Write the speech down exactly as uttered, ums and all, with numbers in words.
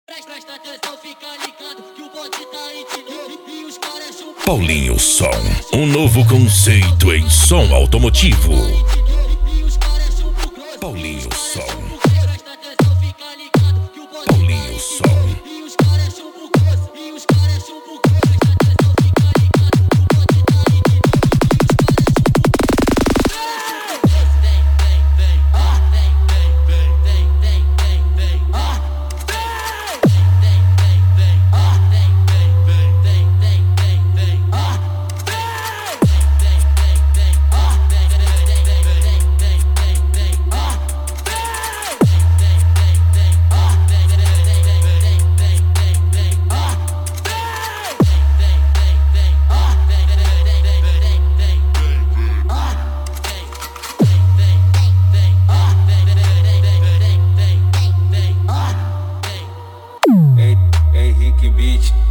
Presta atenção, fica ligado que o bonde tá indo e os caras chumbam. Paulinho Som, um novo conceito em som automotivo. Paulinho Som. Presta atenção, fica ligado que o bonde Paulinho Som. e os caras chumbam grosso, e os caras chumbam grosso. Presta atenção, fica ligado que o bonde tá indo e os caras chumbam grosso. Vem, vem, vem, ah, vem, vem, vem, vem, vem, vem, vem, ah, vem, vem, vem, vem, ah, vem, vem, vem, vem, vem, vem, vem, ah, vem, vem, vem, vem, ah, vem, vem, vem, vem, vem, vem, vem, ah, vem, vem, vem, vem, ah, vem, vem, vem, vem, vem, vem, vem, ah, vem, vem, vem, vem, ah, vem, vem, vem, vem, vem, vem, ah, vem, vem, vem, vem, ah, vem, vem, vem, vem, vem, vem, vem, ah, vem. Henrique Beat.